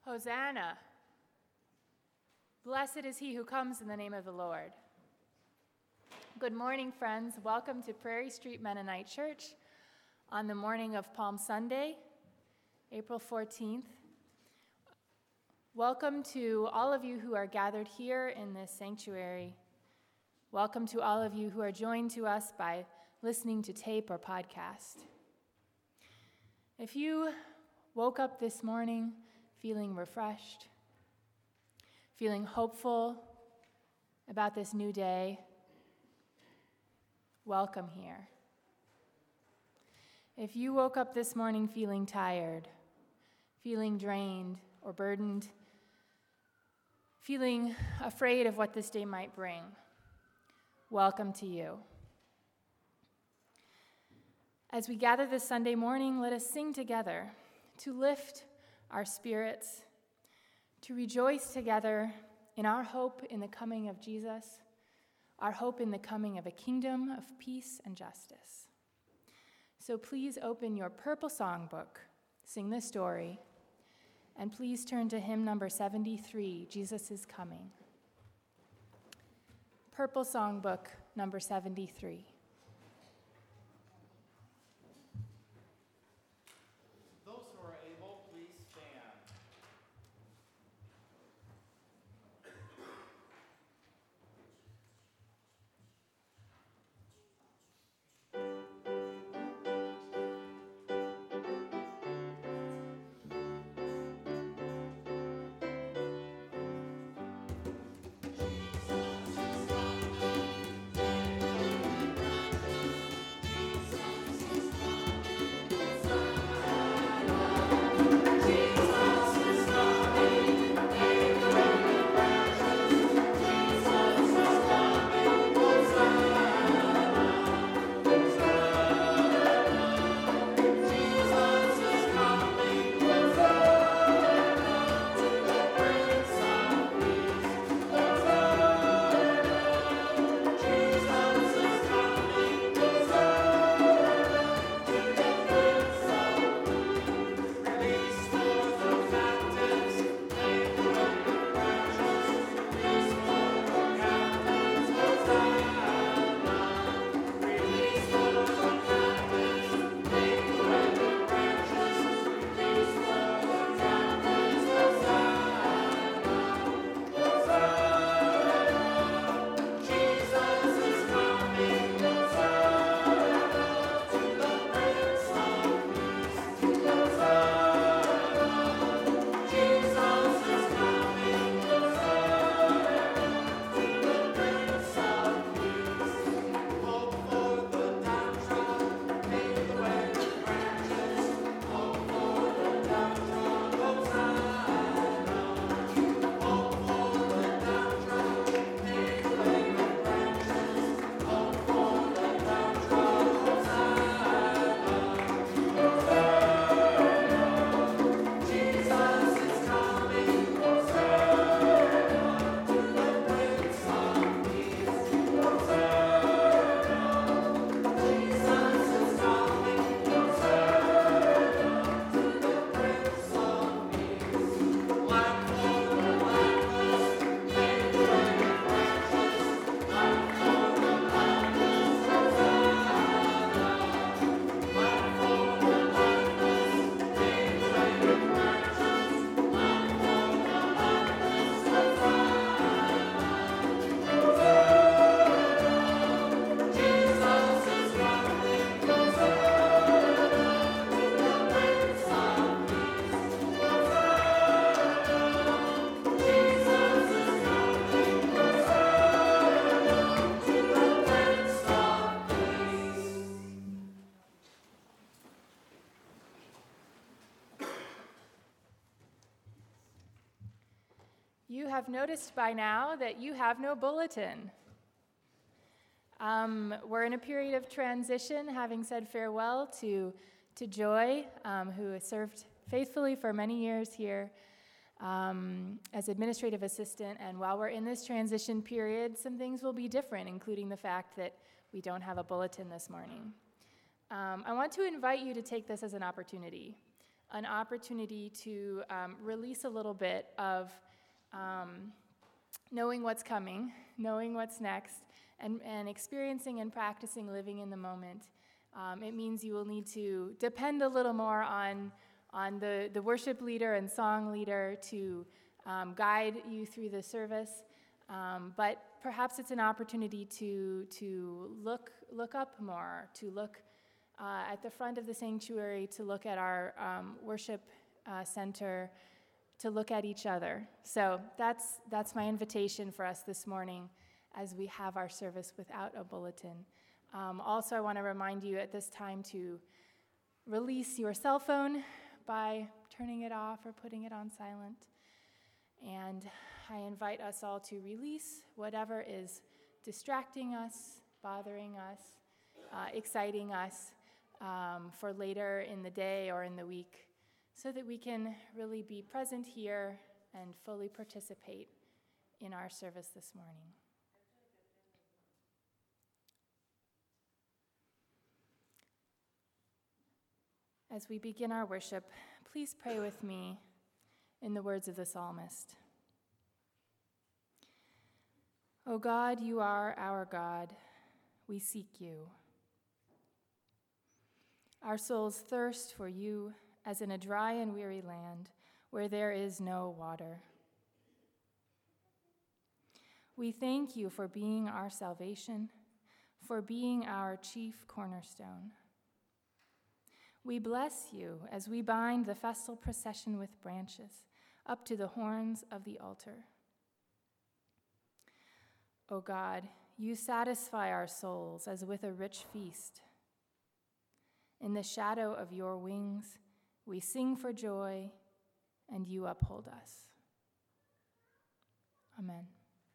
Hosanna! Blessed is he who comes in the name of the Lord. Good morning, friends. Welcome to Prairie Street Mennonite Church on the morning of Palm Sunday, April 14th. Welcome to all of you who are gathered here in this sanctuary. Welcome to all of you who are joined to us by listening to tape or podcast. If you woke up this morning feeling refreshed, feeling hopeful about this new day, welcome here. If you woke up this morning feeling tired, feeling drained or burdened, feeling afraid of what this day might bring, welcome to you. As we gather this Sunday morning, let us sing together to lift our spirits, to rejoice together in our hope in the coming of Jesus, our hope in the coming of a kingdom of peace and justice. So please open your purple songbook, sing the story, and please turn to hymn number 73, Jesus is Coming. Purple songbook number 73. You have noticed by now that you have no bulletin. We're in a period of transition, having said farewell to Joy, who has served faithfully for many years here as administrative assistant. And while we're in this transition period, some things will be different, including the fact that we don't have a bulletin this morning. I want to invite you to take this as an opportunity. an opportunity to release a little bit of knowing what's coming, knowing what's next, and experiencing and practicing living in the moment. It means you will need to depend a little more on the worship leader and song leader to guide you through the service. But perhaps it's an opportunity to look up more, to look at the front of the sanctuary, to look at our worship center, to look at each other. So that's my invitation for us this morning as we have our service without a bulletin. Also, I want to remind you at this time to release your cell phone by turning it off or putting it on silent. And I invite us all to release whatever is distracting us, bothering us, exciting us for later in the day or in the week, so that we can really be present here and fully participate in our service this morning. As we begin our worship, please pray with me in the words of the psalmist. O God, you are our God. We seek you. Our souls thirst for you as in a dry and weary land where there is no water. We thank you for being our salvation, for being our chief cornerstone. We bless you as we bind the festal procession with branches up to the horns of the altar. O God, you satisfy our souls as with a rich feast. In the shadow of your wings, we sing for joy, and you uphold us. Amen.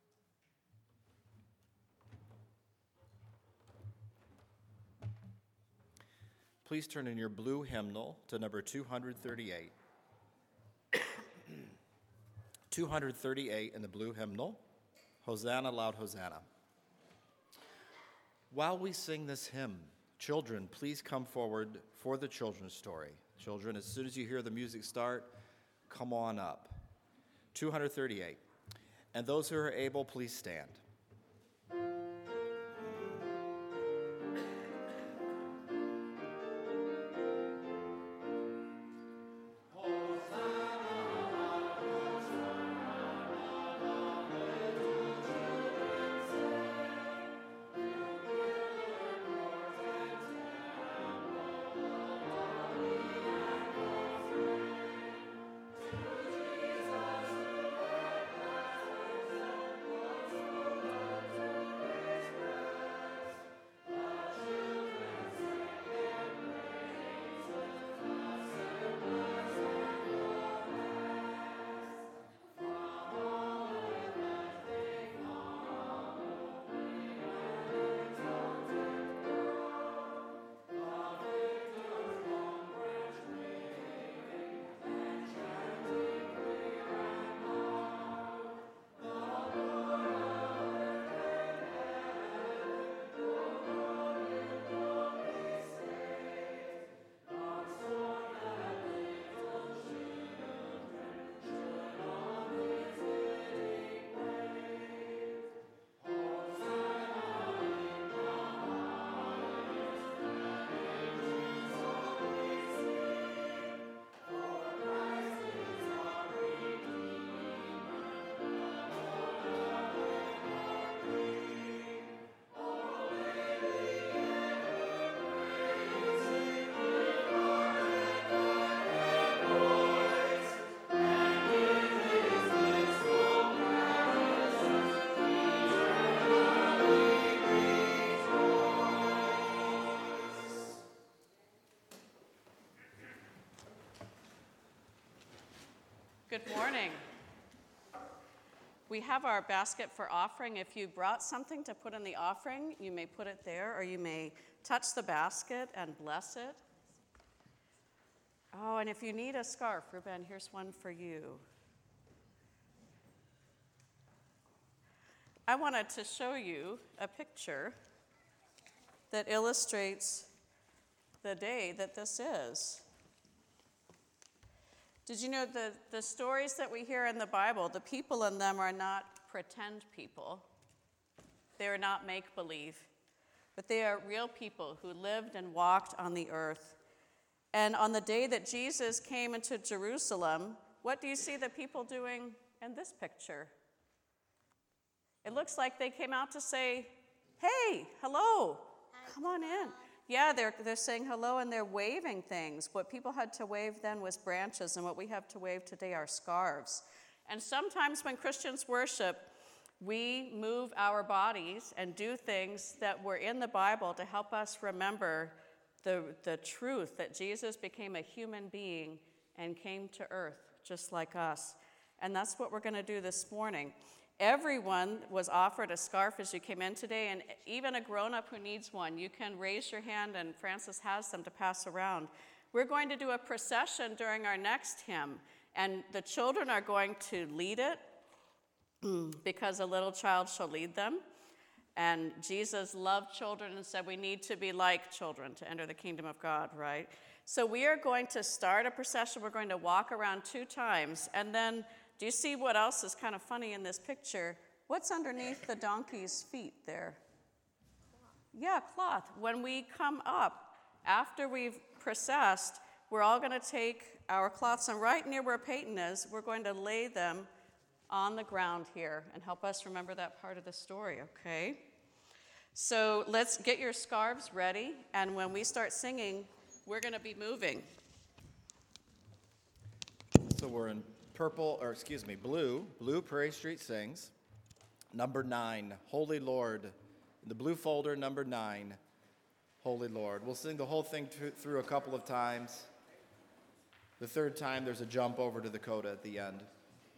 Please turn in your blue hymnal to number 238. 238 in the blue hymnal. Hosanna, loud Hosanna. While we sing this hymn, children, please come forward for the children's story. Children, as soon as you hear the music start, come on up. 238. And those who are able, please stand. Good morning. We have our basket for offering. If you brought something to put in the offering, you may put it there, or you may touch the basket and bless it. Oh, and if you need a scarf, Ruben, here's one for you. I wanted to show you a picture that illustrates the day that this is. Did you know the stories that we hear in the Bible, the people in them are not pretend people. They are not make-believe, but they are real people who lived and walked on the earth. And on the day that Jesus came into Jerusalem, what do you see the people doing in this picture? It looks like they came out to say, hey, hello, come on in. Yeah, they're saying hello and they're waving things. What people had to wave then was branches, and what we have to wave today are scarves. And sometimes when Christians worship, we move our bodies and do things that were in the Bible to help us remember the truth that Jesus became a human being and came to earth just like us. And that's what we're going to do this morning. Everyone was offered a scarf as you came in today, and even a grown-up who needs one. You can raise your hand, and Francis has them to pass around. We're going to do a procession during our next hymn, and the children are going to lead it because a little child shall lead them. And Jesus loved children and said we need to be like children to enter the kingdom of God, right? So we are going to start a procession. We're going to walk around 2 times, and then do you see what else is kind of funny in this picture? What's underneath the donkey's feet there? Yeah, cloth. When we come up, after we've processed, we're all going to take our cloths, and right near where Peyton is, we're going to lay them on the ground here and help us remember that part of the story, okay? So let's get your scarves ready, and when we start singing, we're going to be moving. So we're in blue, Prairie Street Sings. Number 9, Holy Lord. In the blue folder, number 9, Holy Lord. We'll sing the whole thing through a couple of times. The third time, there's a jump over to the coda at the end.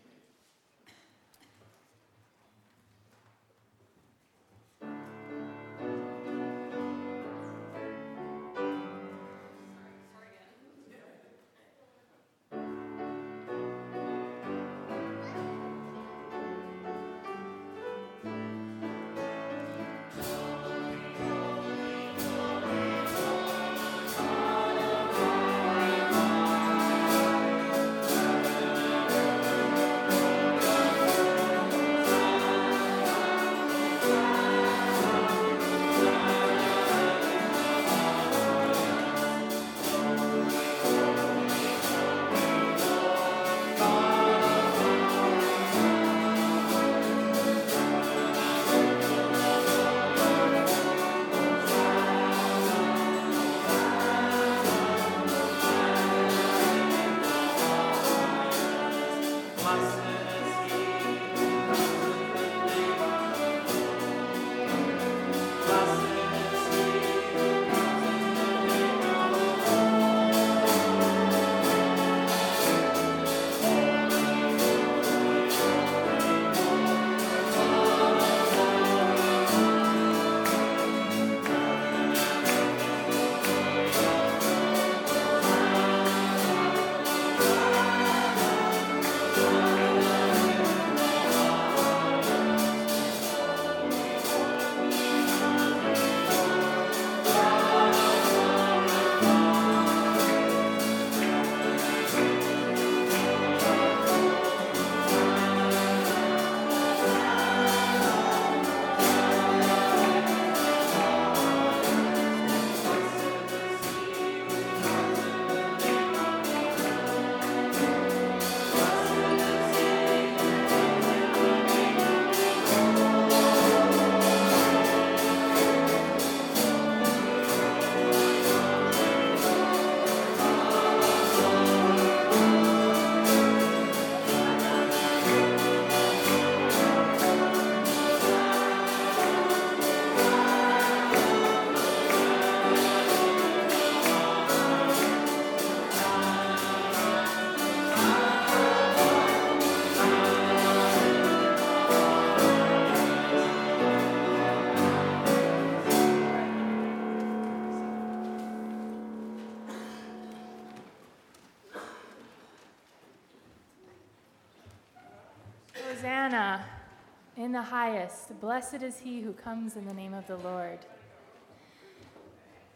Hosanna in the highest. Blessed is he who comes in the name of the Lord.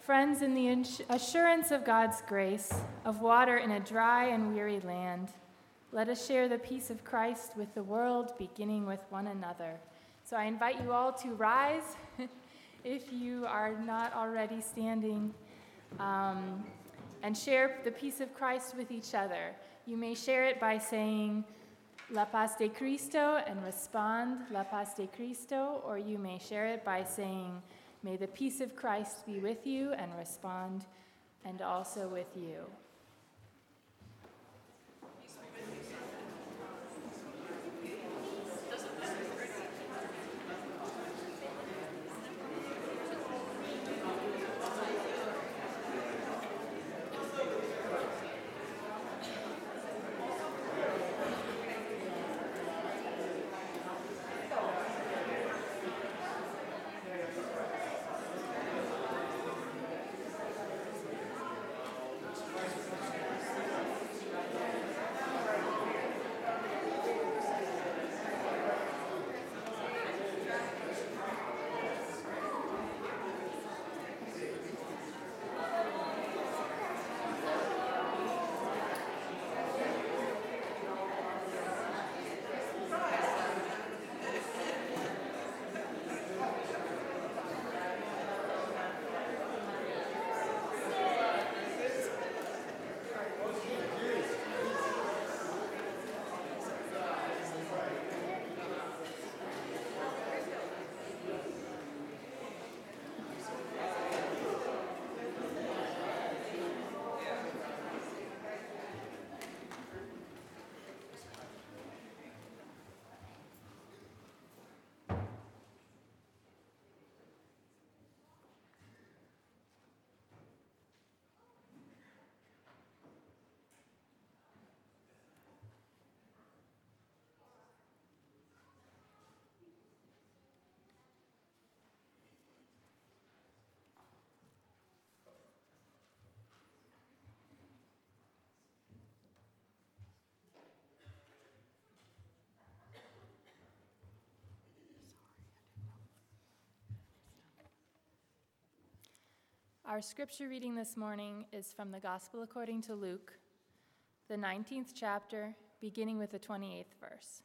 Friends, in the assurance of God's grace, of water in a dry and weary land, let us share the peace of Christ with the world, beginning with one another. So I invite you all to rise if you are not already standing, and share the peace of Christ with each other. You may share it by saying, La paz de Cristo, and respond, La paz de Cristo, or you may share it by saying, May the peace of Christ be with you, and respond, and also with you. Our scripture reading this morning is from the Gospel according to Luke, the 19th chapter, beginning with the 28th verse.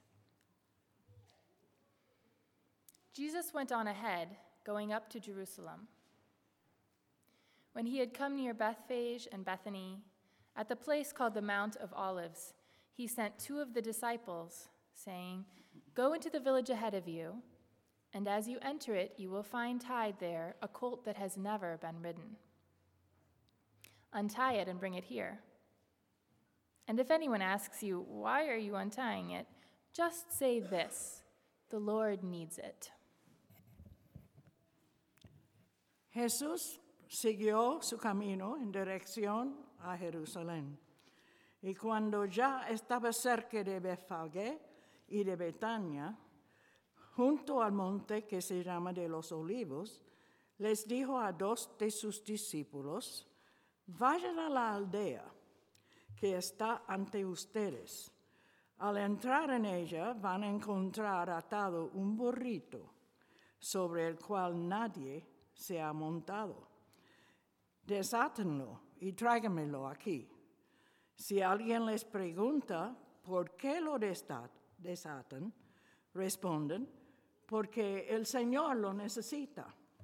Jesus went on ahead, going up to Jerusalem. When he had come near Bethphage and Bethany, at the place called the Mount of Olives, he sent two of the disciples, saying, Go into the village ahead of you, and as you enter it, you will find tied there a colt that has never been ridden. Untie it and bring it here. And if anyone asks you, Why are you untying it? Just say this, the Lord needs it. Jesús siguió su camino en dirección a Jerusalén. Y cuando ya estaba cerca de Betfagé y de Betania, junto al monte que se llama de los Olivos, les dijo a dos de sus discípulos, vayan a la aldea que está ante ustedes. Al entrar en ella van a encontrar atado un burrito sobre el cual nadie se ha montado. Desátenlo y tráiganmelo aquí. Si alguien les pregunta por qué lo desatan, responden, porque el Señor lo necesita.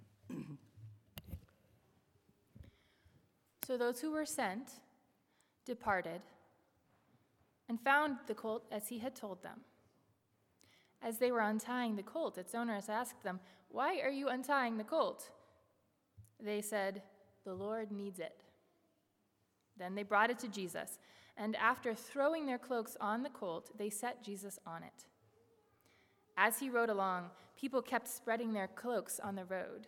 So those who were sent departed and found the colt as he had told them. As they were untying the colt, its owners asked them, Why are you untying the colt? They said, The Lord needs it. Then they brought it to Jesus, and after throwing their cloaks on the colt, they set Jesus on it. As he rode along, people kept spreading their cloaks on the road.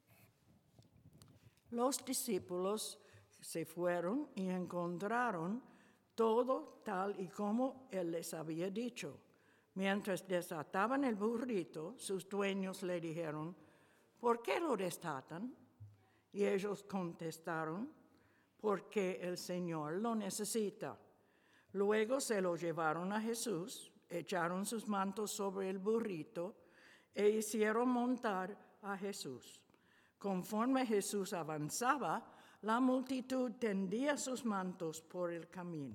Los discípulos se fueron y encontraron todo tal y como él les había dicho. Mientras desataban el burrito, sus dueños le dijeron, ¿por qué lo desatan? Y ellos contestaron, porque el Señor lo necesita. Luego se lo llevaron a Jesús, echaron sus mantos sobre el burrito e hicieron montar a Jesús. Conforme Jesús avanzaba, la multitud tendía sus mantos por el camino.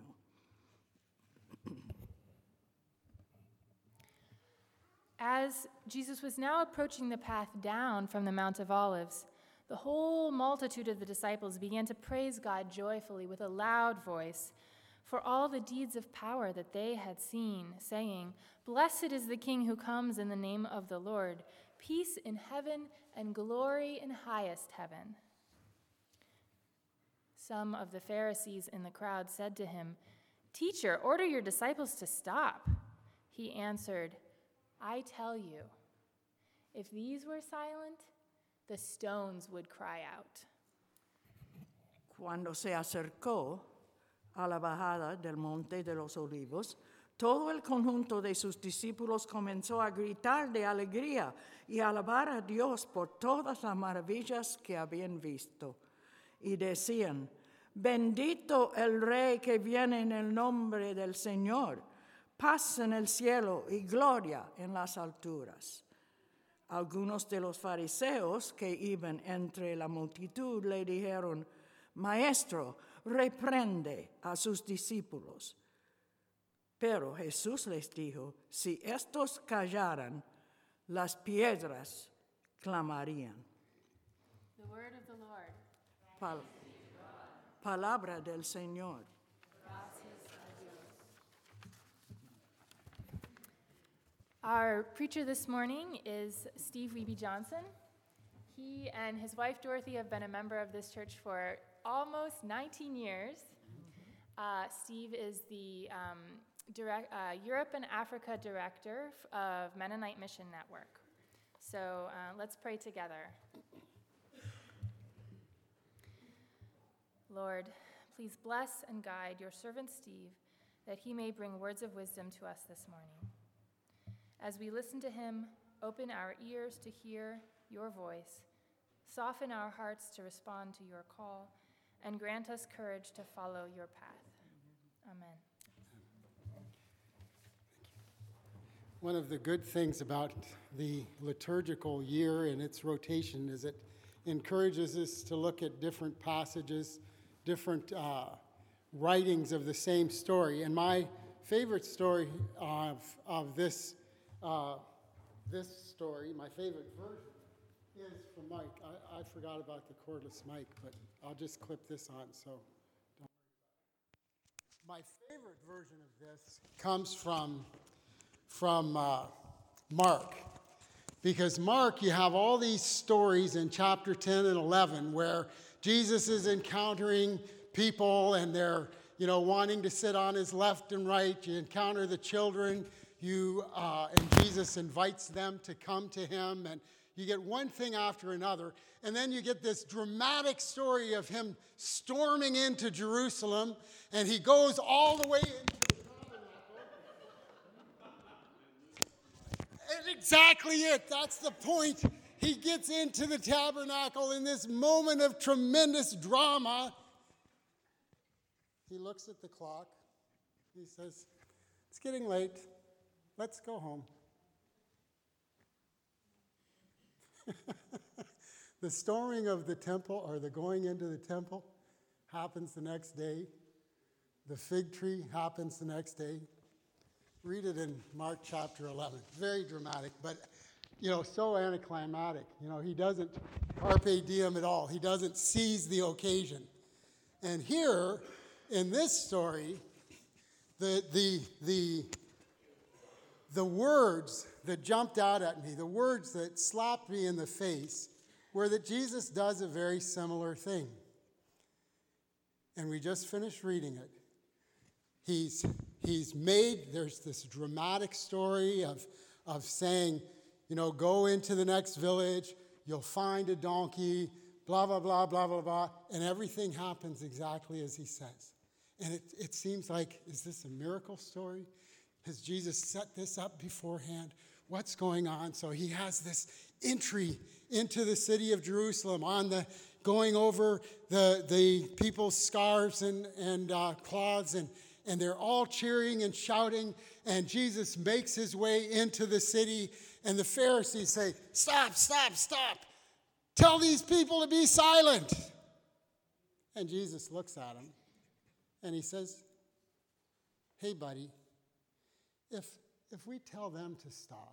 As Jesus was now approaching the path down from the Mount of Olives, the whole multitude of the disciples began to praise God joyfully with a loud voice for all the deeds of power that they had seen, saying, "Blessed is the King who comes in the name of the Lord, peace in heaven and glory in highest heaven." Some of the Pharisees in the crowd said to him, "Teacher, order your disciples to stop." He answered, "I tell you, if these were silent, the stones would cry out." Cuando se acercó a la bajada del Monte de los Olivos, todo el conjunto de sus discípulos comenzó a gritar de alegría y a alabar a Dios por todas las maravillas que habían visto. Y decían, "Bendito el Rey que viene en el nombre del Señor, paz en el cielo y gloria en las alturas." Algunos de los fariseos que iban entre la multitud le dijeron, "Maestro, reprende a sus discípulos." Pero Jesús les dijo, si estos callaran, las piedras clamarían. The word of the Lord. Palabra del Señor. Our preacher this morning is Steve Wiebe Johnson. He and his wife Dorothy have been a member of this church for almost 19 years. Steve is the Europe and Africa Director of Mennonite Mission Network. So let's pray together. Lord, please bless and guide your servant Steve, that he may bring words of wisdom to us this morning. As we listen to him, open our ears to hear your voice, soften our hearts to respond to your call, and grant us courage to follow your path. Amen. One of the good things about the liturgical year and its rotation is it encourages us to look at different passages, different writings of the same story. And my favorite story of this story, my favorite version, is from Mike. I forgot about the cordless mic, but I'll just clip this on, so don't worry about it. My favorite version of this comes from Mark. Because Mark, you have all these stories in chapter 10 and 11 where Jesus is encountering people and they're, wanting to sit on his left and right. You encounter the children, and Jesus invites them to come to him, and you get one thing after another. And then you get this dramatic story of him storming into Jerusalem, and he goes all the way into the tabernacle. And exactly it. That's the point. He gets into the tabernacle in this moment of tremendous drama. He looks at the clock. He says, "It's getting late. Let's go home." The storming of the temple, or the going into the temple, happens the next day. The fig tree happens the next day. Read it in Mark chapter 11. Very dramatic, but, so anticlimactic. He doesn't carpe diem at all. He doesn't seize the occasion. And here, in this story, the words that jumped out at me, the words that slapped me in the face, were that Jesus does a very similar thing. And we just finished reading it. There's this dramatic story of saying, go into the next village, you'll find a donkey, blah, blah, blah, blah, blah, blah, and everything happens exactly as he says. And it seems like, is this a miracle story? Has Jesus set this up beforehand? What's going on? So he has this entry into the city of Jerusalem going over the people's scarves and cloths, and they're all cheering and shouting, and Jesus makes his way into the city, and the Pharisees say, "Stop, stop, stop. Tell these people to be silent. And Jesus looks at him and he says, hey, buddy, if we tell them to stop,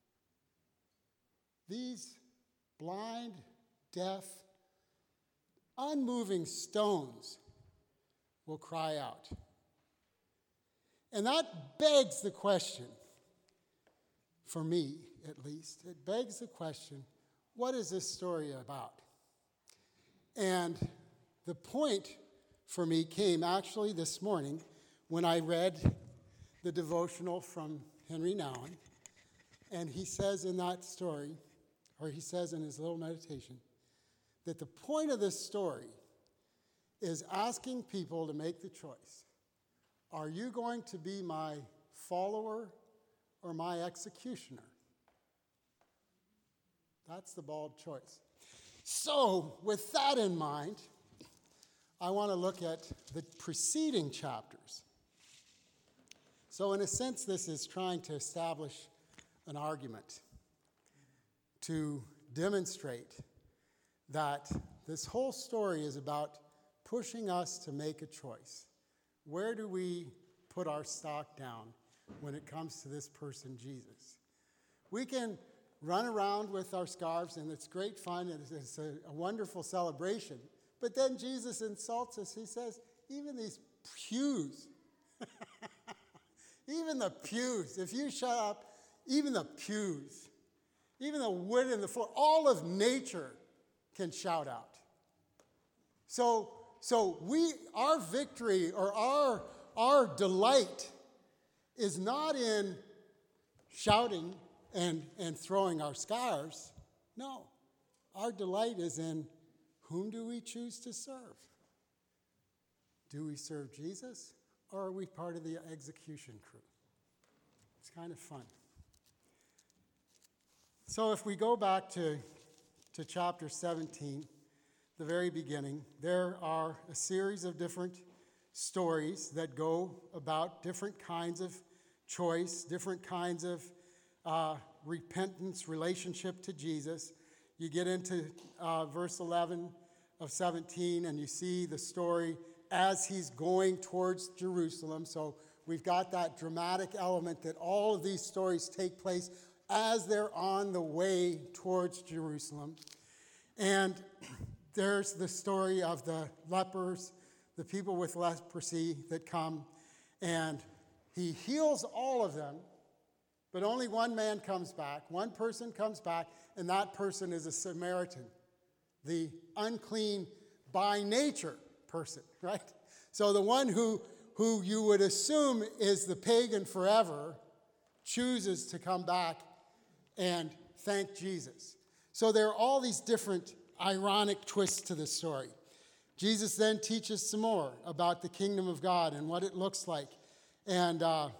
these blind, deaf, unmoving stones will cry out. And that begs the question, for me at least, it begs the question, what is this story about? And the point for me came actually this morning when I read the devotional from Henry Nouwen. And he says in that story, or he says in his little meditation, that the point of this story is asking people to make the choice. Are you going to be my follower or my executioner? That's the bold choice. So, with that in mind, I want to look at the preceding chapters. So, in a sense, this is trying to establish an argument to demonstrate that this whole story is about pushing us to make a choice. Where do we put our stock down when it comes to this person, Jesus? We can run around with our scarves, and it's great fun, and it's a wonderful celebration. But then Jesus insults us. He says, even these pews, even the pews, if you shut up, even the pews, even the wood in the floor, all of nature can shout out. So our victory or our delight is not in shouting and throwing our scarves. No, our delight is in whom do we choose to serve? Do we serve Jesus, or are we part of the execution crew? It's kind of fun. So if we go back to chapter 17, the very beginning, there are a series of different stories that go about different kinds of choice, different kinds of repentance, relationship to Jesus. You get into verse 11 of 17, and you see the story as he's going towards Jerusalem. So we've got that dramatic element that all of these stories take place as they're on the way towards Jerusalem. And there's the story of the lepers, the people with leprosy that come, and he heals all of them, but only one man comes back. One person comes back, and that person is a Samaritan, the unclean by nature person, right? So the one who you would assume is the pagan forever chooses to come back and thank Jesus. So there are all these different ironic twists to this story. Jesus then teaches some more about the kingdom of God and what it looks like, and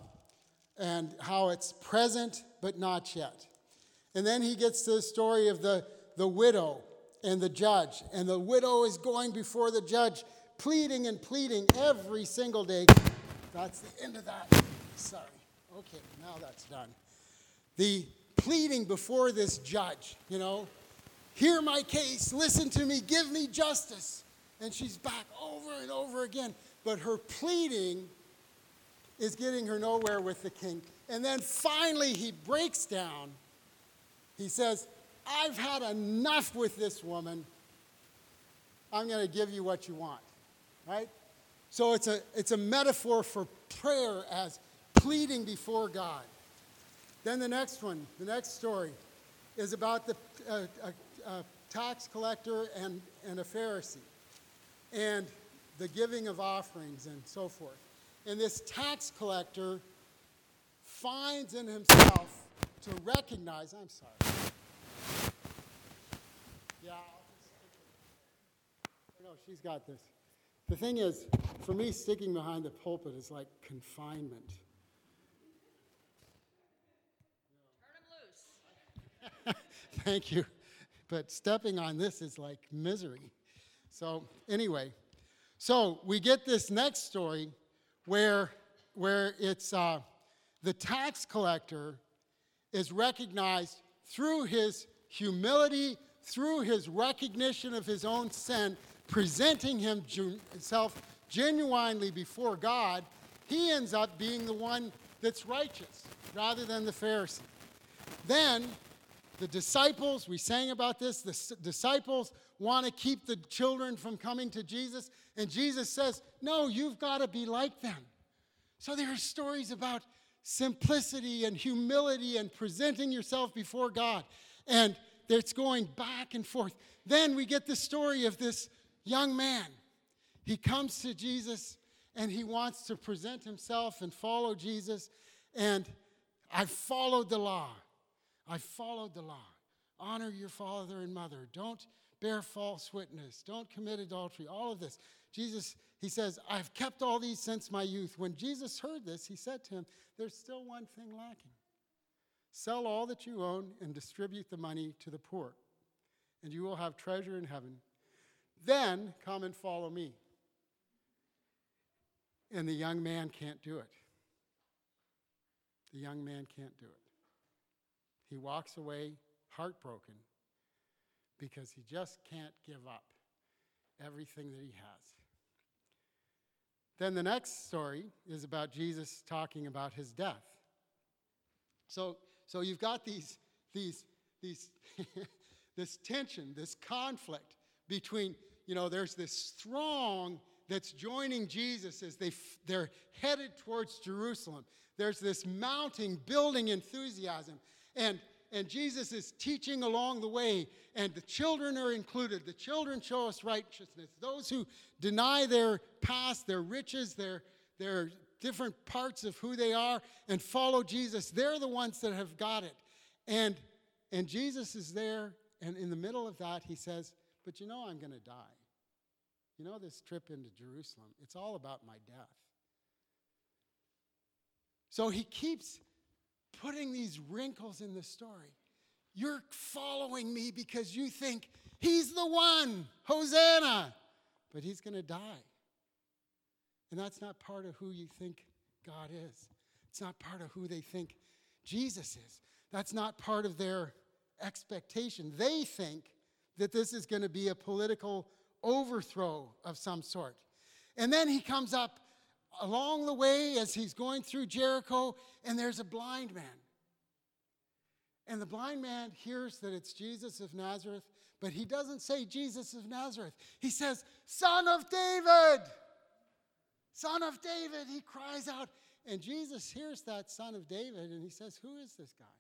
how it's present but not yet. And then he gets to the story of the widow and the judge. And the widow is going before the judge, pleading and pleading every single day. That's the end of that. Sorry. Okay, now that's done. The pleading before this judge, hear my case, listen to me, give me justice. And she's back over and over again. But her pleading is getting her nowhere with the king. And then finally he breaks down. He says, I've had enough with this woman. I'm going to give you what you want. Right? So it's a metaphor for prayer as pleading before God. Then the next story is about a tax collector and a Pharisee, and the giving of offerings and so forth. And this tax collector finds in himself to recognize, I'm sorry. Yeah, no, she's got this. The thing is, for me, sticking behind the pulpit is like confinement. Turn him loose. Thank you. But stepping on this is like misery. So anyway, so we get this next story where it's the tax collector is recognized through his humility, through his recognition of his own sin, presenting himself genuinely before God, he ends up being the one that's righteous rather than the Pharisee. Then the disciples, we sang about this, the disciples want to keep the children from coming to Jesus, and Jesus says, no, you've got to be like them. So there are stories about simplicity and humility and presenting yourself before God, and it's going back and forth. Then we get the story of this young man. He comes to Jesus, and he wants to present himself and follow Jesus, and I've followed the law. I followed the law. Honor your father and mother. Don't bear false witness. Don't commit adultery. All of this. Jesus, he says, I've kept all these since my youth. When Jesus heard this, he said to him, there's still one thing lacking. Sell all that you own and distribute the money to the poor, and you will have treasure in heaven. Then come and follow me. And the young man can't do it. The young man can't do it. He walks away heartbroken because he just can't give up everything that he has. Then the next story is about Jesus talking about his death. So you've got these this tension, this conflict between, there's this throng that's joining Jesus as they're headed towards Jerusalem. There's this mounting, building enthusiasm. And Jesus is teaching along the way, and the children are included. The children show us righteousness. Those who deny their past, their riches, their different parts of who they are, and follow Jesus, they're the ones that have got it. And Jesus is there, and in the middle of that, he says, but I'm going to die. This trip into Jerusalem, it's all about my death. So he keeps putting these wrinkles in the story. You're following me because you think he's the one, Hosanna, but he's going to die. And that's not part of who you think God is. It's not part of who they think Jesus is. That's not part of their expectation. They think that this is going to be a political overthrow of some sort. And then he comes up along the way as he's going through Jericho, and there's a blind man. And the blind man hears that it's Jesus of Nazareth, but he doesn't say Jesus of Nazareth. He says, Son of David! Son of David! He cries out. And Jesus hears that Son of David, and he says, who is this guy?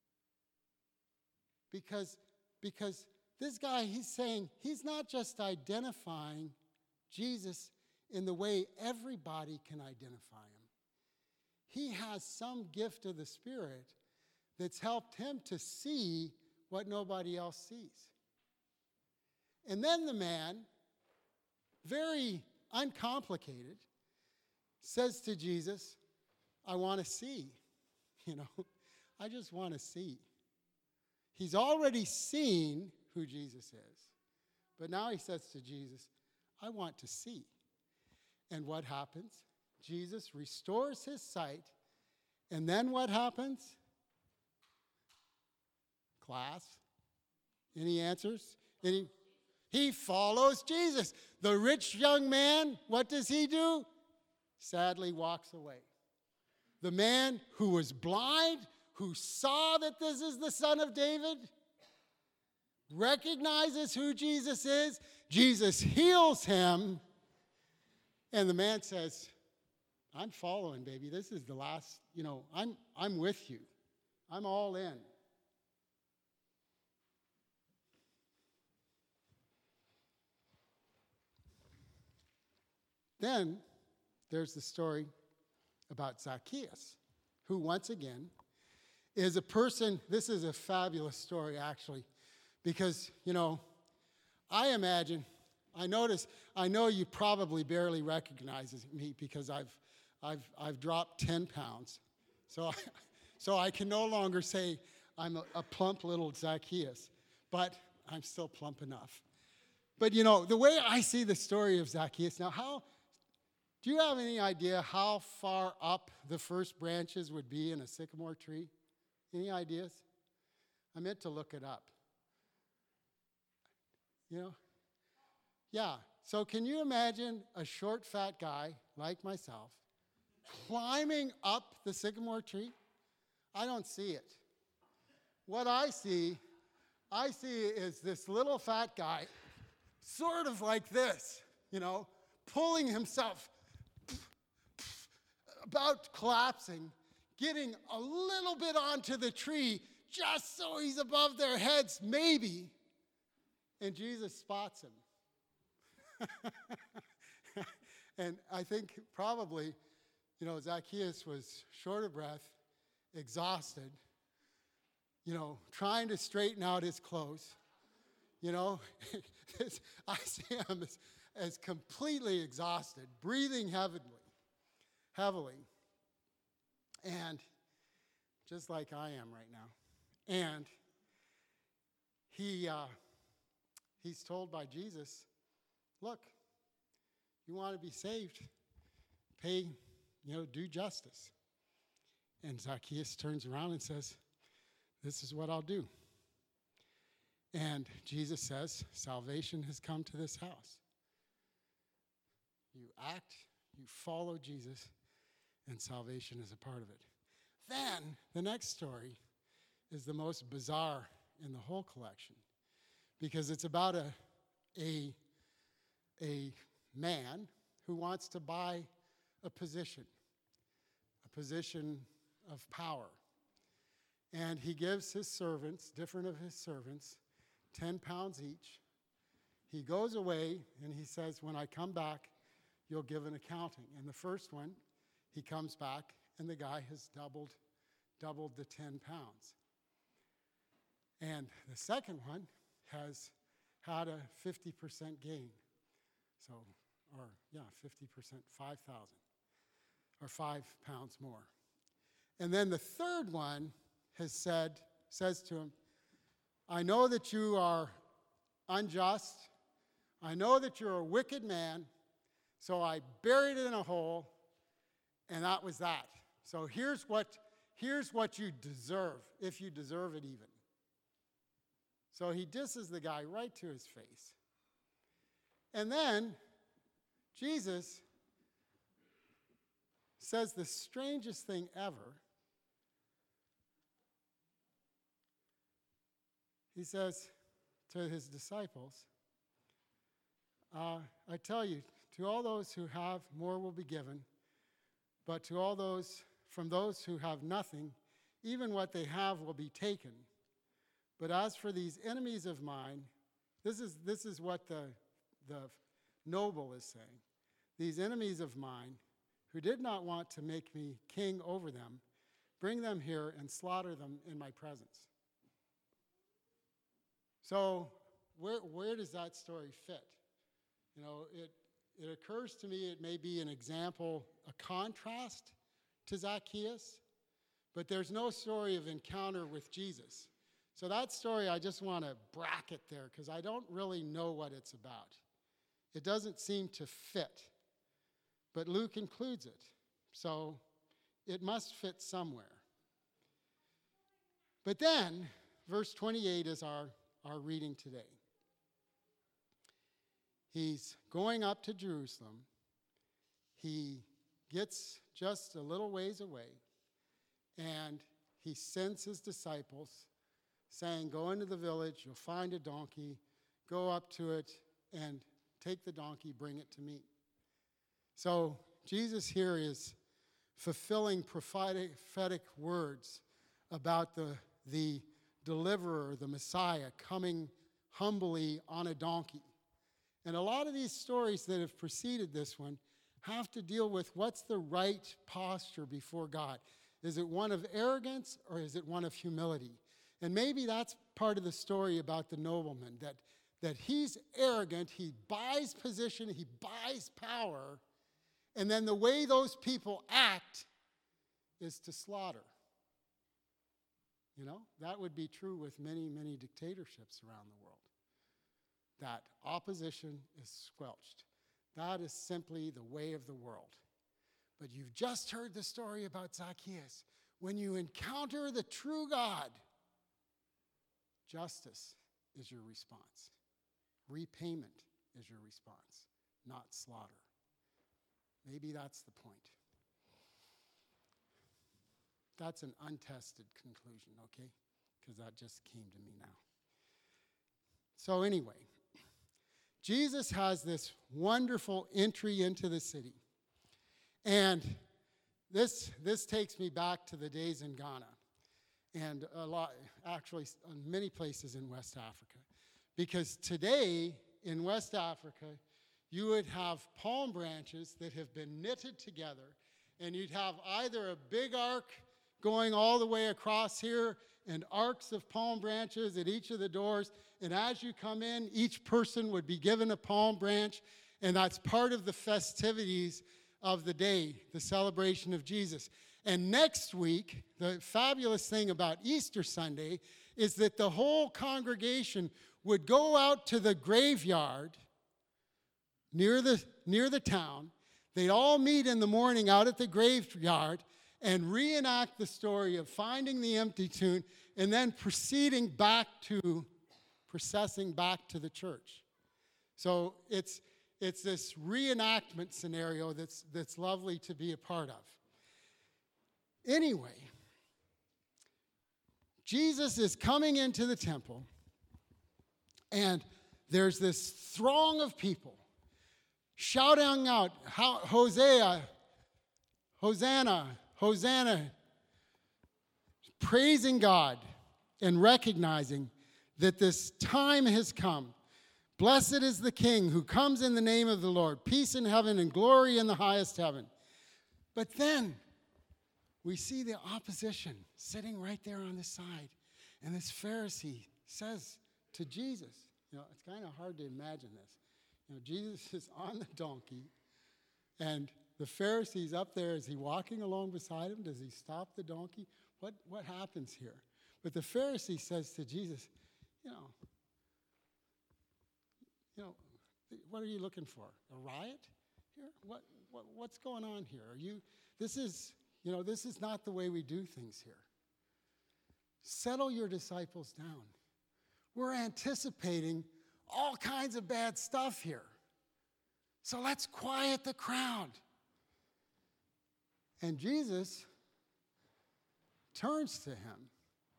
Because this guy, he's saying, he's not just identifying Jesus in the way everybody can identify him. He has some gift of the Spirit that's helped him to see what nobody else sees. And then the man, very uncomplicated, says to Jesus, I want to see. I just want to see. He's already seen who Jesus is. But now he says to Jesus, I want to see. And what happens? Jesus restores his sight. And then what happens? Class? Any answers? He follows Jesus. The rich young man, what does he do? Sadly walks away. The man who was blind, who saw that this is the Son of David, recognizes who Jesus is. Jesus heals him. And the man says, I'm following, baby. This is the last, I'm with you. I'm all in. Then there's the story about Zacchaeus, who once again is a person. This is a fabulous story, actually, because, I know you probably barely recognize me because I've dropped 10 pounds. So I can no longer say I'm a plump little Zacchaeus, but I'm still plump enough. But, the way I see the story of Zacchaeus, now do you have any idea how far up the first branches would be in a sycamore tree? Any ideas? I meant to look it up. You know? Yeah. So can you imagine a short, fat guy like myself climbing up the sycamore tree? I don't see it. What I see is this little fat guy, sort of like this, you know, pulling himself, about collapsing, getting a little bit onto the tree just so he's above their heads, maybe. And Jesus spots him. And I think probably, you know, Zacchaeus was short of breath, exhausted, you know, trying to straighten out his clothes. You know, I see him as completely exhausted, breathing heavily. And just like I am right now. And he's told by Jesus, look, you want to be saved, pay, you know, do justice. And Zacchaeus turns around and says, this is what I'll do. And Jesus says, salvation has come to this house. You act, you follow Jesus, and salvation is a part of it. Then, the next story is the most bizarre in the whole collection, because it's about a man who wants to buy a position of power. And he gives his servants, different of his servants, 10 pounds each. He goes away and he says, when I come back, you'll give an accounting. And the first one, he comes back and the guy has doubled the 10 pounds. And the second one has had a 50% gain. So, 50%, 5,000, or 5 pounds more. And then the third one says to him, I know that you are unjust. I know that you're a wicked man. So I buried it in a hole, and that was that. So here's what you deserve, if you deserve it even. So he disses the guy right to his face. And then Jesus says the strangest thing ever. He says to his disciples, I tell you, to all those who have, more will be given, but to all those, from those who have nothing, even what they have will be taken. But as for these enemies of mine, this is what the noble is saying. These enemies of mine, who did not want to make me king over them, bring them here and slaughter them in my presence. So where does that story fit? You know, it occurs to me it may be an example, a contrast to Zacchaeus, but there's no story of encounter with Jesus. So that story I just want to bracket there because I don't really know what it's about. It doesn't seem to fit, but Luke includes it. So it must fit somewhere. But then, verse 28 is our reading today. He's going up to Jerusalem. He gets just a little ways away, and he sends his disciples saying, go into the village, you'll find a donkey, go up to it, and take the donkey, bring it to me. So Jesus here is fulfilling prophetic words about the deliverer, the Messiah, coming humbly on a donkey. And a lot of these stories that have preceded this one have to deal with what's the right posture before God. Is it one of arrogance or is it one of humility? And maybe that's part of the story about the nobleman, that he's arrogant, he buys position, he buys power, and then the way those people act is to slaughter. You know, that would be true with many, many dictatorships around the world. That opposition is squelched. That is simply the way of the world. But you've just heard the story about Zacchaeus. When you encounter the true God, justice is your response. Repayment is your response, not slaughter. Maybe that's the point. That's an untested conclusion, okay? Because that just came to me now. So anyway, Jesus has this wonderful entry into the city. And this takes me back to the days in Ghana and many places in West Africa. Because today in West Africa, you would have palm branches that have been knitted together, and you'd have either a big arc going all the way across here and arcs of palm branches at each of the doors. And as you come in, each person would be given a palm branch, and that's part of the festivities of the day, the celebration of Jesus. And next week, the fabulous thing about Easter Sunday is that the whole congregation would go out to the graveyard near the town. They'd all meet in the morning out at the graveyard and reenact the story of finding the empty tomb and then processing back to the church. So it's this reenactment scenario that's lovely to be a part of. Anyway, Jesus is coming into the temple, and there's this throng of people shouting out, Hosea, Hosanna, Hosanna, praising God and recognizing that this time has come. Blessed is the King who comes in the name of the Lord, peace in heaven and glory in the highest heaven. But then we see the opposition sitting right there on the side. And this Pharisee says to Jesus, it's kind of hard to imagine this. Jesus is on the donkey, and the Pharisee's up there. Is he walking along beside him? Does he stop the donkey? What happens here? But the Pharisee says to Jesus, what are you looking for? A riot here? What's going on here? This is not the way we do things here. Settle your disciples down. We're anticipating all kinds of bad stuff here. So let's quiet the crowd. And Jesus turns to him,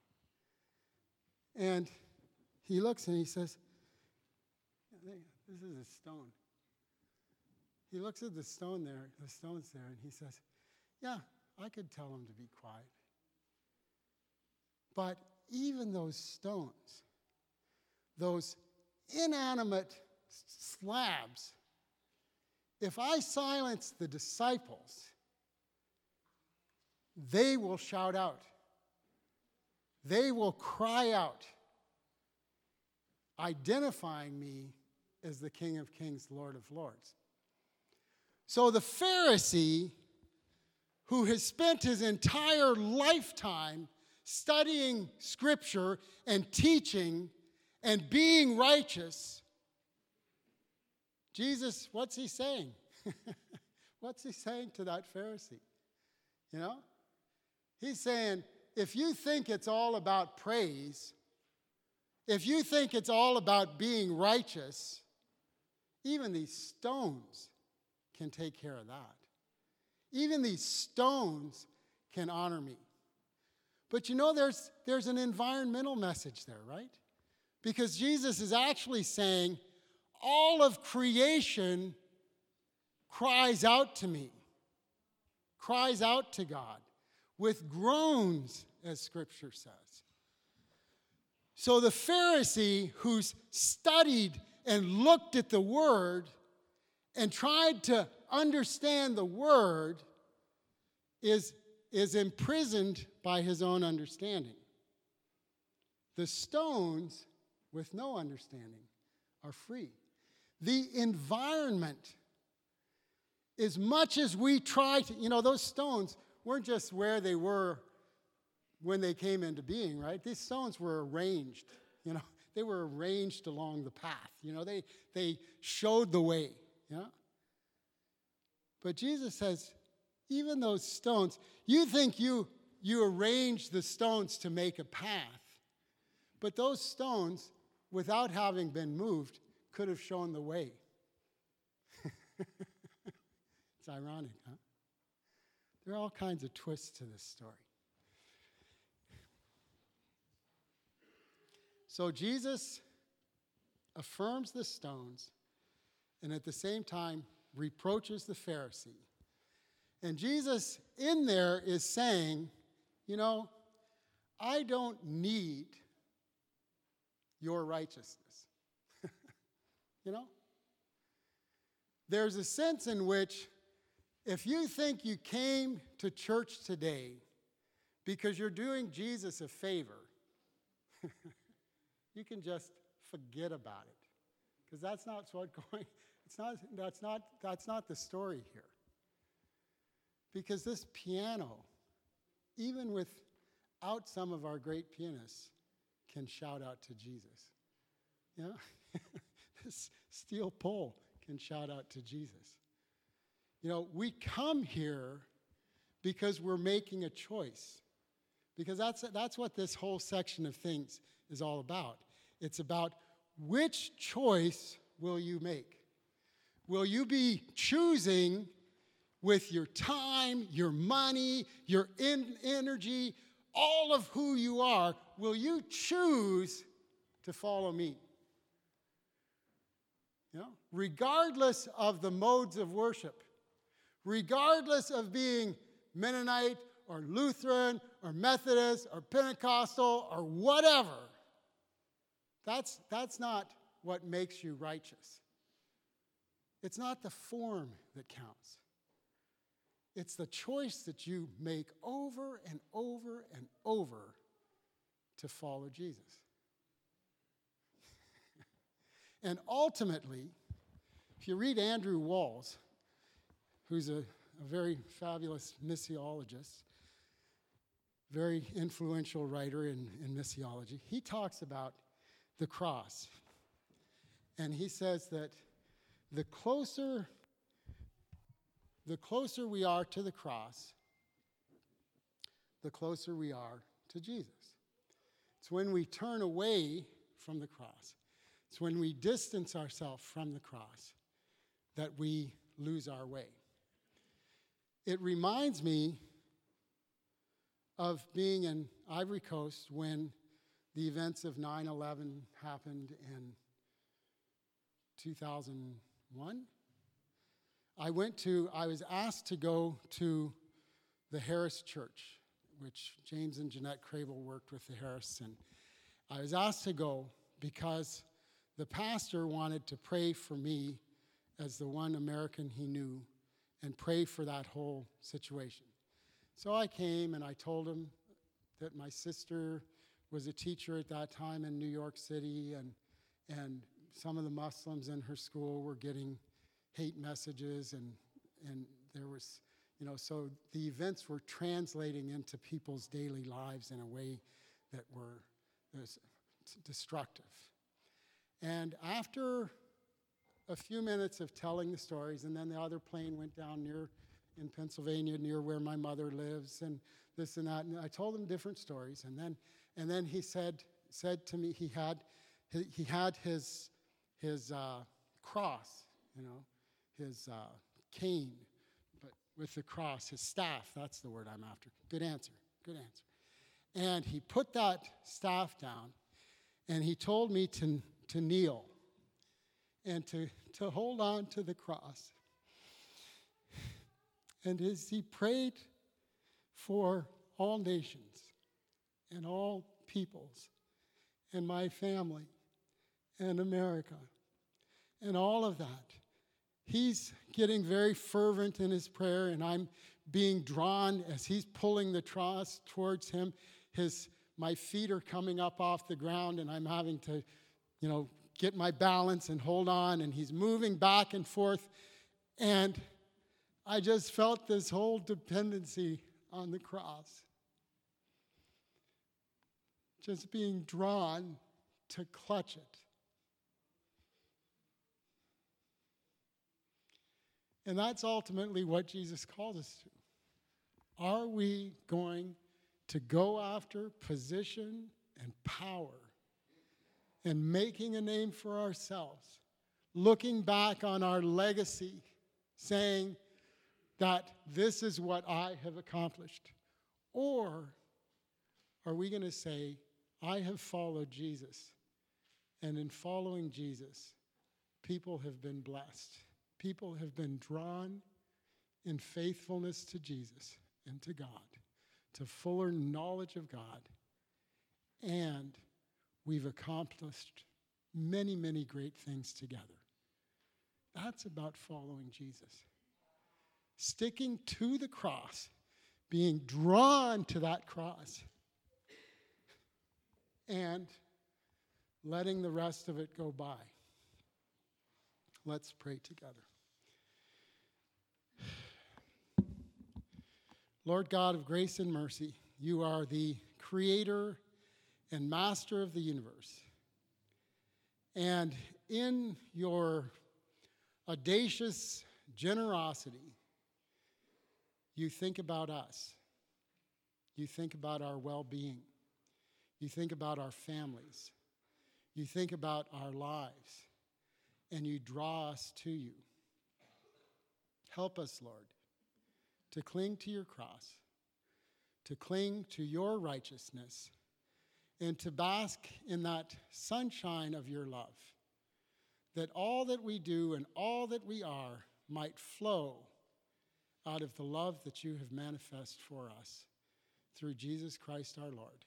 and he looks and he says, this is a stone. He looks at the stones there, and he says, yeah, I could tell him to be quiet. But even those stones, those inanimate slabs, if I silence the disciples, they will shout out. They will cry out, identifying me as the King of Kings, Lord of Lords. So the Pharisee, who has spent his entire lifetime studying Scripture and teaching and being righteous, Jesus, what's he saying? What's he saying to that Pharisee? He's saying, if you think it's all about praise, if you think it's all about being righteous, even these stones can take care of that. Even these stones can honor me. But there's an environmental message there, right? Because Jesus is actually saying, all of creation cries out to me, cries out to God with groans, as Scripture says. So the Pharisee who's studied and looked at the Word and tried to understand the Word is imprisoned by his own understanding. The stones, with no understanding, are free. The environment, as much as we try to, those stones weren't just where they were when they came into being, right? These stones were arranged, they were arranged along the path, they showed the way, But Jesus says, even those stones, you think you arrange the stones to make a path, but those stones, without having been moved, could have shown the way. It's ironic, huh? There are all kinds of twists to this story. So Jesus affirms the stones and at the same time reproaches the Pharisee. And Jesus in there is saying, you know, I don't need your righteousness. You know? There's a sense in which if you think you came to church today because you're doing Jesus a favor, you can just forget about it. Because that's not the story here. Because this piano, even without some of our great pianists, can shout out to Jesus. You know? This steel pole can shout out to Jesus. You know, we come here because we're making a choice. Because that's what this whole section of things is all about. It's about which choice will you make? Will you be choosing with your time, your money, your energy, all of who you are? Will you choose to follow me? You know, regardless of the modes of worship, regardless of being Mennonite or Lutheran or Methodist or Pentecostal or whatever, that's not what makes you righteous. It's not the form that counts. It's the choice that you make over and over and over to follow Jesus. And ultimately, if you read Andrew Walls, who's a very fabulous missiologist, very influential writer in missiology, he talks about the cross. And he says that the closer we are to the cross, the closer we are to Jesus. It's when we turn away from the cross, it's when we distance ourselves from the cross that we lose our way. It reminds me of being in Ivory Coast when the events of 9/11 happened in 2001. I was asked to go to the Harris Church, which James and Jeanette Crable worked with the Harris, and I was asked to go because the pastor wanted to pray for me as the one American he knew and pray for that whole situation. So I came and I told him that my sister was a teacher at that time in New York City, and some of the Muslims in her school were getting hate messages, and there was, so the events were translating into people's daily lives in a way that was destructive. And after a few minutes of telling the stories, and then the other plane went down in Pennsylvania, near where my mother lives, and this and that, and I told him different stories, and then he said to me he had his cross, his cane, but with the cross, his staff. That's the word I'm after. Good answer. And he put that staff down, and he told me to kneel and to hold on to the cross. And as he prayed for all nations and all peoples and my family and America and all of that, he's getting very fervent in his prayer, and I'm being drawn as he's pulling the cross towards him. My feet are coming up off the ground, and I'm having to, get my balance and hold on, and he's moving back and forth, and I just felt this whole dependency on the cross. Just being drawn to clutch it. And that's ultimately what Jesus calls us to. Are we going to go after position and power and making a name for ourselves? looking back on our legacy, saying that this is what I have accomplished? Or are we going to say, I have followed Jesus, and in following Jesus, people have been blessed. People have been drawn in faithfulness to Jesus and to God, to fuller knowledge of God, and we've accomplished many, many great things together. That's about following Jesus. Sticking to the cross, being drawn to that cross, and letting the rest of it go by. Let's pray together. Lord God of grace and mercy, you are the creator and master of the universe. And in your audacious generosity, you think about us. You think about our well-being. You think about our families. You think about our lives. And you draw us to you. Help us, Lord, to cling to your cross, to cling to your righteousness, and to bask in that sunshine of your love, that all that we do and all that we are might flow out of the love that you have manifested for us through Jesus Christ our Lord.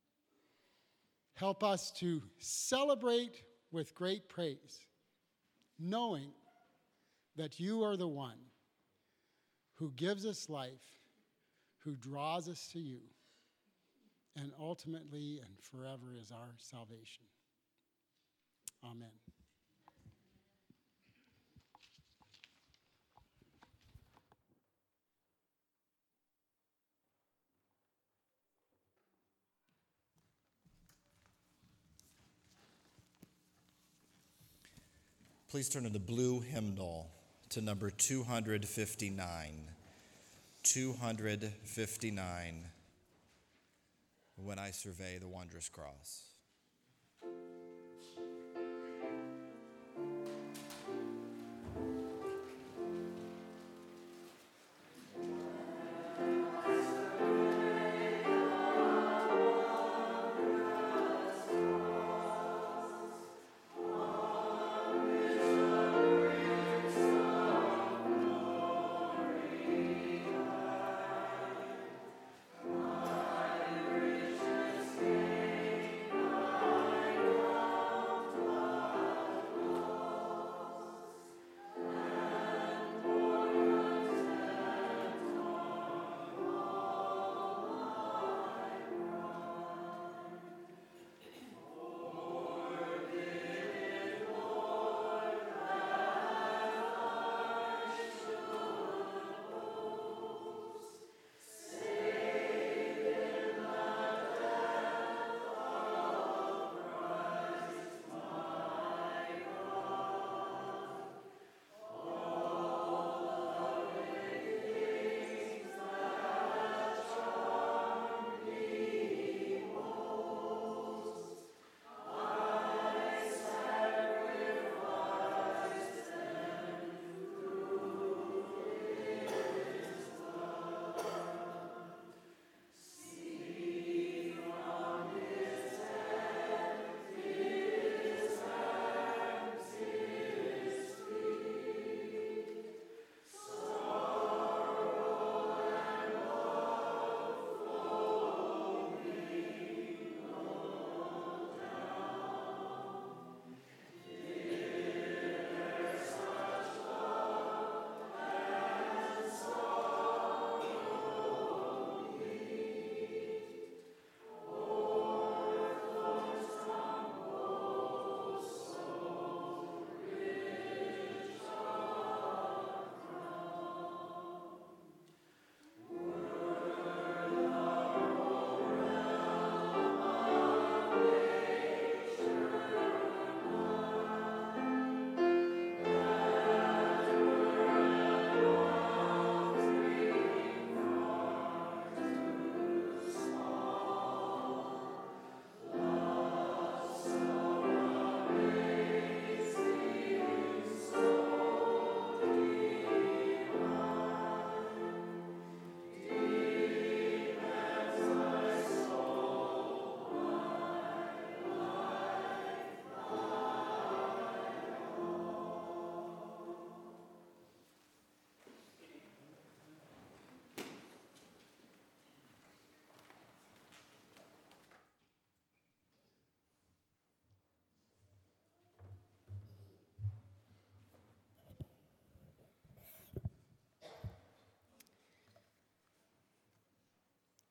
Help us to celebrate with great praise, knowing that you are the one who gives us life, who draws us to you, and ultimately and forever is our salvation. Amen. Please turn to the blue hymnal to number 259. 259, When I Survey the Wondrous Cross.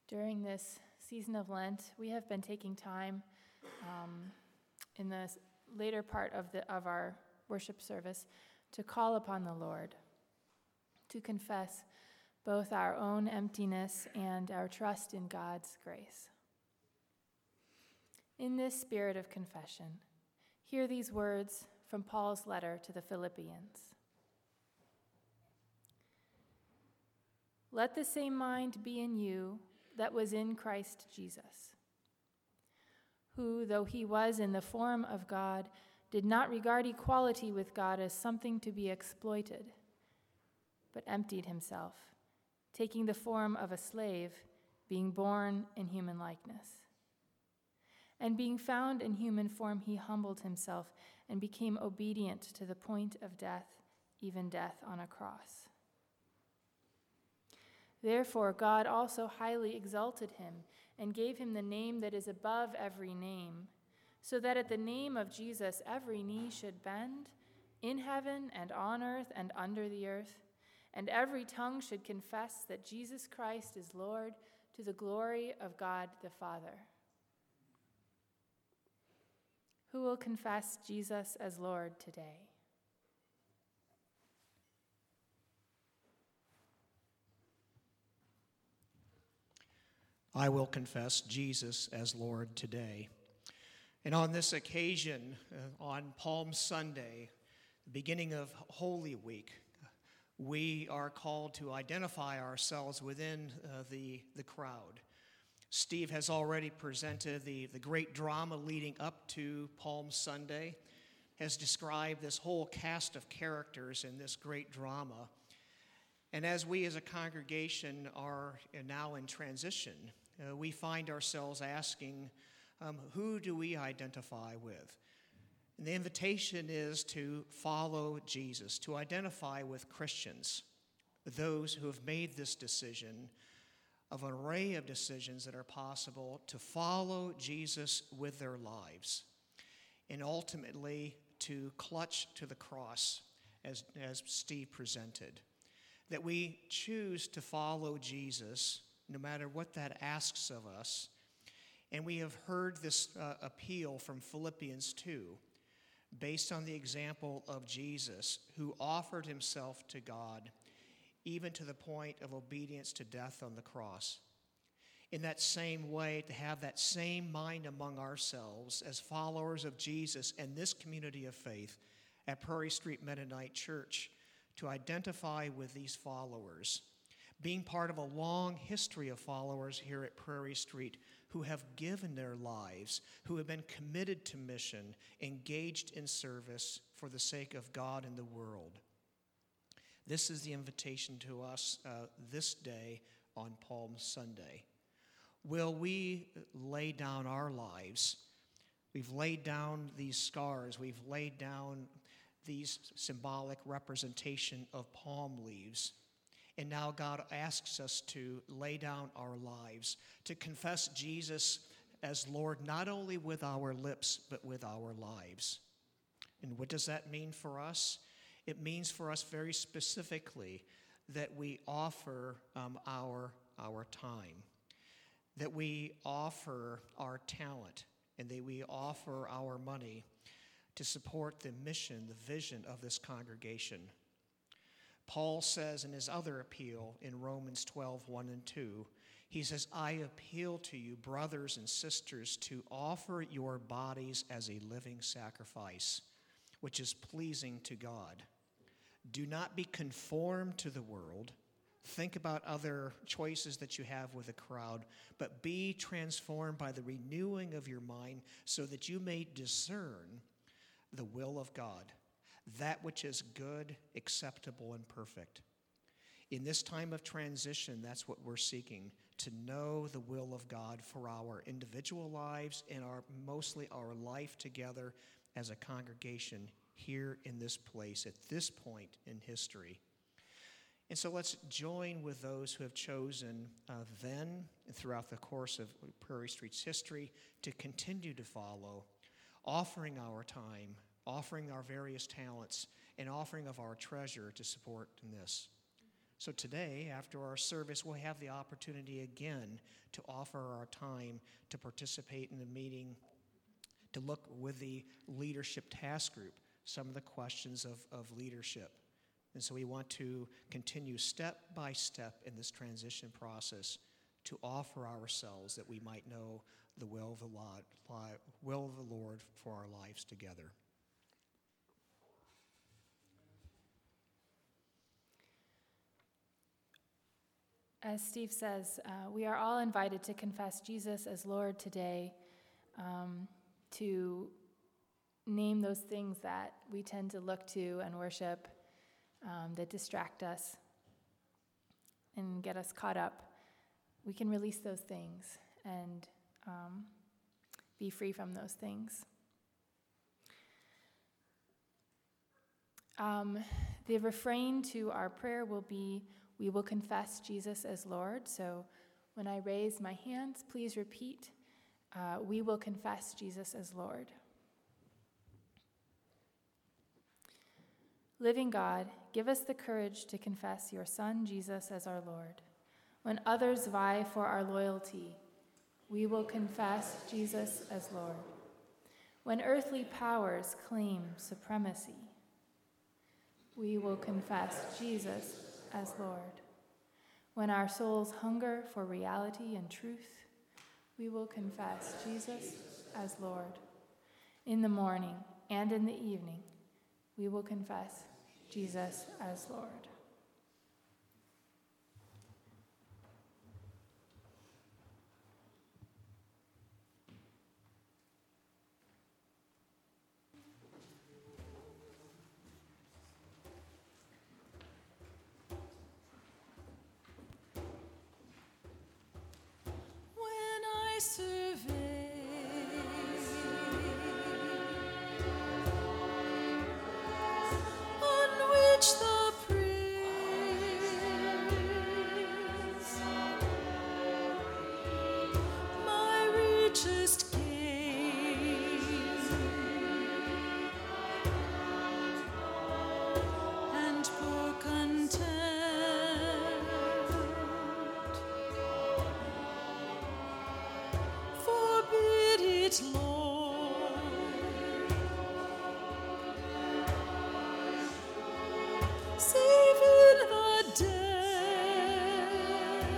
During this season of Lent, we have been taking time in the later part of our worship service to call upon the Lord, to confess both our own emptiness and our trust in God's grace. In this spirit of confession, hear these words from Paul's letter to the Philippians. Let the same mind be in you that was in Christ Jesus, who, though he was in the form of God, did not regard equality with God as something to be exploited, but emptied himself, taking the form of a slave, being born in human likeness. And being found in human form, he humbled himself and became obedient to the point of death, even death on a cross. Therefore, God also highly exalted him and gave him the name that is above every name, so that at the name of Jesus every knee should bend, in heaven and on earth and under the earth, and every tongue should confess that Jesus Christ is Lord, to the glory of God the Father. Who will confess Jesus as Lord today? I will confess Jesus as Lord today. And on this occasion, on Palm Sunday, the beginning of Holy Week, we are called to identify ourselves within the crowd. Steve has already presented the great drama leading up to Palm Sunday, has described this whole cast of characters in this great drama. And as we as a congregation are now in transition, we find ourselves asking, who do we identify with? And the invitation is to follow Jesus, to identify with Christians, those who have made this decision, of an array of decisions that are possible, to follow Jesus with their lives, and ultimately to clutch to the cross, as Steve presented. That we choose to follow Jesus no matter what that asks of us. And we have heard this appeal from Philippians 2, based on the example of Jesus, who offered himself to God, even to the point of obedience to death on the cross. In that same way, to have that same mind among ourselves as followers of Jesus and this community of faith at Prairie Street Mennonite Church, to identify with these followers, being part of a long history of followers here at Prairie Street who have given their lives, who have been committed to mission, engaged in service for the sake of God and the world. This is the invitation to us this day on Palm Sunday. Will we lay down our lives? We've laid down these scars. We've laid down these symbolic representation of palm leaves. And now God asks us to lay down our lives, to confess Jesus as Lord, not only with our lips, but with our lives. And what does that mean for us? It means for us very specifically that we offer our time, that we offer our talent, and that we offer our money to support the mission, the vision of this congregation. Paul says in his other appeal in Romans 12:1 and 2, he says, I appeal to you, brothers and sisters, to offer your bodies as a living sacrifice, which is pleasing to God. Do not be conformed to the world. Think about other choices that you have with a crowd, but be transformed by the renewing of your mind so that you may discern the will of God, that which is good, acceptable, and perfect. In this time of transition, that's what we're seeking, to know the will of God for our individual lives and mostly our life together as a congregation here in this place at this point in history. And so let's join with those who have chosen then and throughout the course of Prairie Street's history to continue to follow, offering our time, offering our various talents, and offering of our treasure to support in this. So today, after our service, we'll have the opportunity again to offer our time to participate in the meeting, to look with the leadership task group some of the questions of leadership. And so we want to continue step by step in this transition process to offer ourselves that we might know the will of the Lord for our lives together. As Steve says, we are all invited to confess Jesus as Lord today, to name those things that we tend to look to and worship that distract us and get us caught up. We can release those things and be free from those things. The refrain to our prayer will be, we will confess Jesus as Lord. So when I raise my hands, please repeat, we will confess Jesus as Lord. Living God, give us the courage to confess your Son, Jesus, as our Lord. When others vie for our loyalty, we will confess Jesus as Lord. When earthly powers claim supremacy, we will confess Jesus as Lord. When our souls hunger for reality and truth, we will confess Jesus as Lord. In the morning and in the evening, we will confess Jesus as Lord. Survey on which the praise my richest gain and poor content. Lord, save in the dead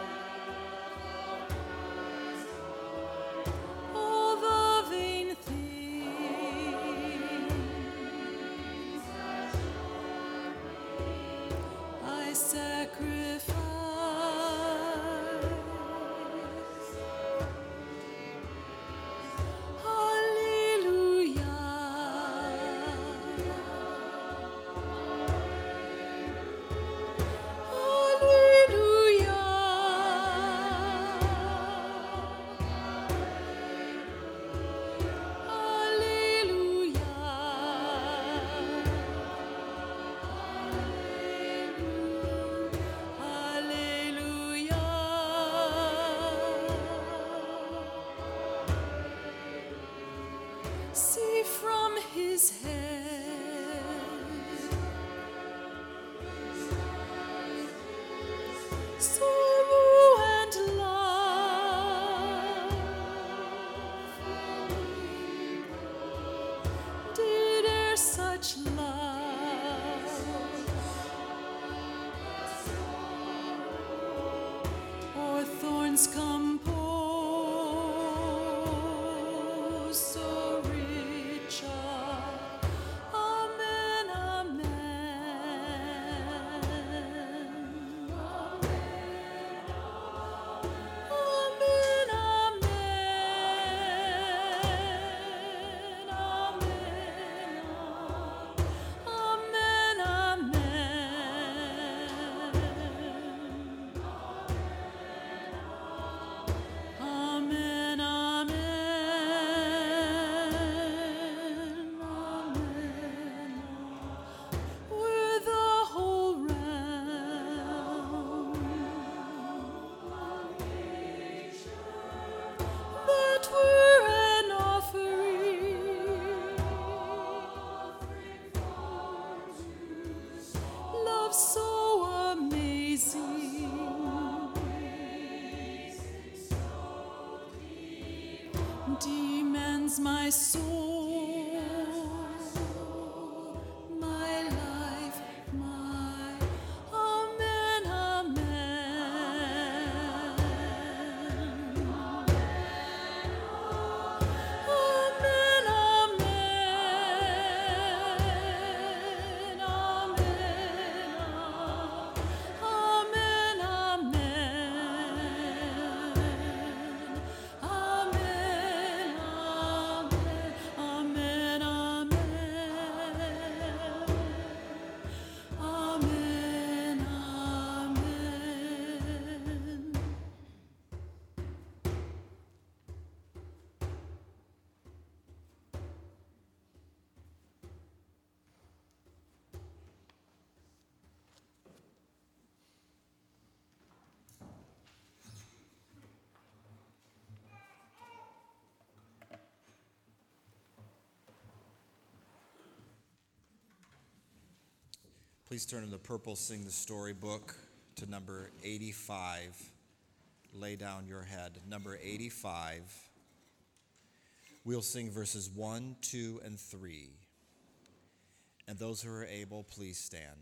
all the vain things I sacrifice. See from his head sorrow and love, did e'er such love or thorns compose so rich a amen, amen, amen, amen, amen, amen, amen. my soul, my life, my Amen, Amen. Amen, Amen. Amen, Please turn in the purple Sing the Story book to number 85. Lay down your head. Number 85. We'll sing verses 1, 2, and 3. And those who are able, please stand.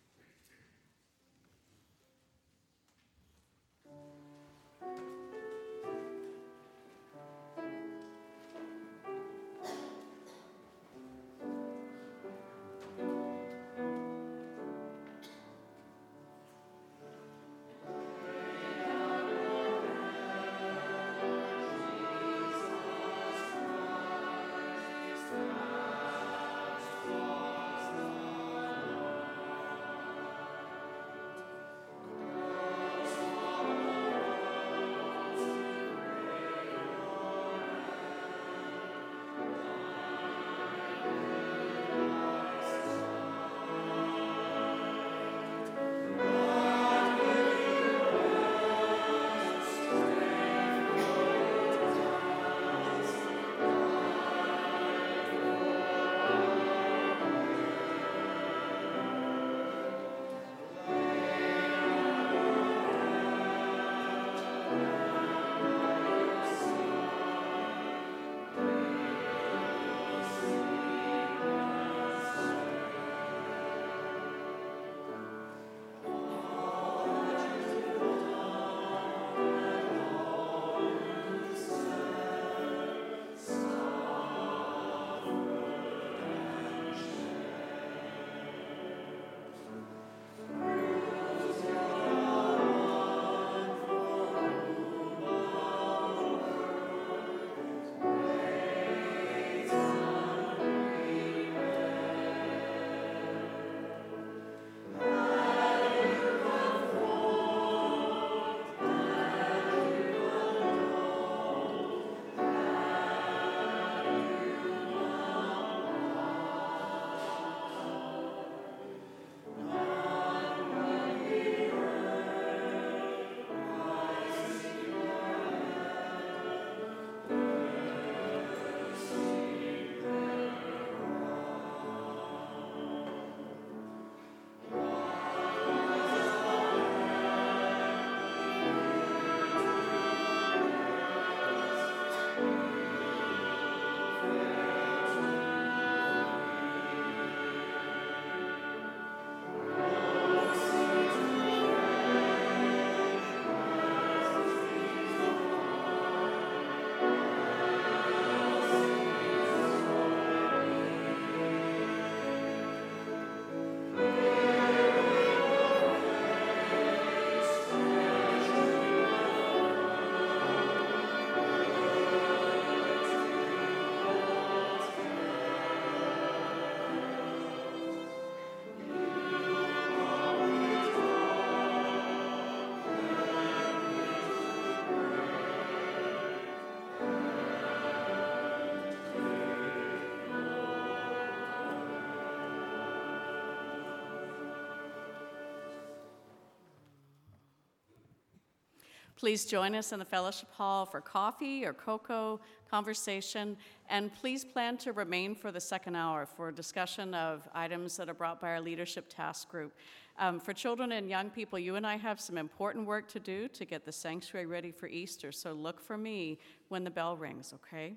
Please join us in the fellowship hall for coffee or cocoa, conversation, and please plan to remain for the second hour for discussion of items that are brought by our leadership task group. For children and young people, you and I have some important work to do to get the sanctuary ready for Easter, so look for me when the bell rings, okay?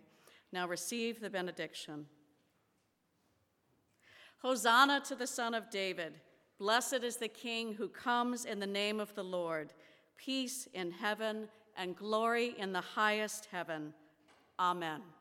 Now receive the benediction. Hosanna to the Son of David. Blessed is the King who comes in the name of the Lord. Peace in heaven and glory in the highest heaven. Amen.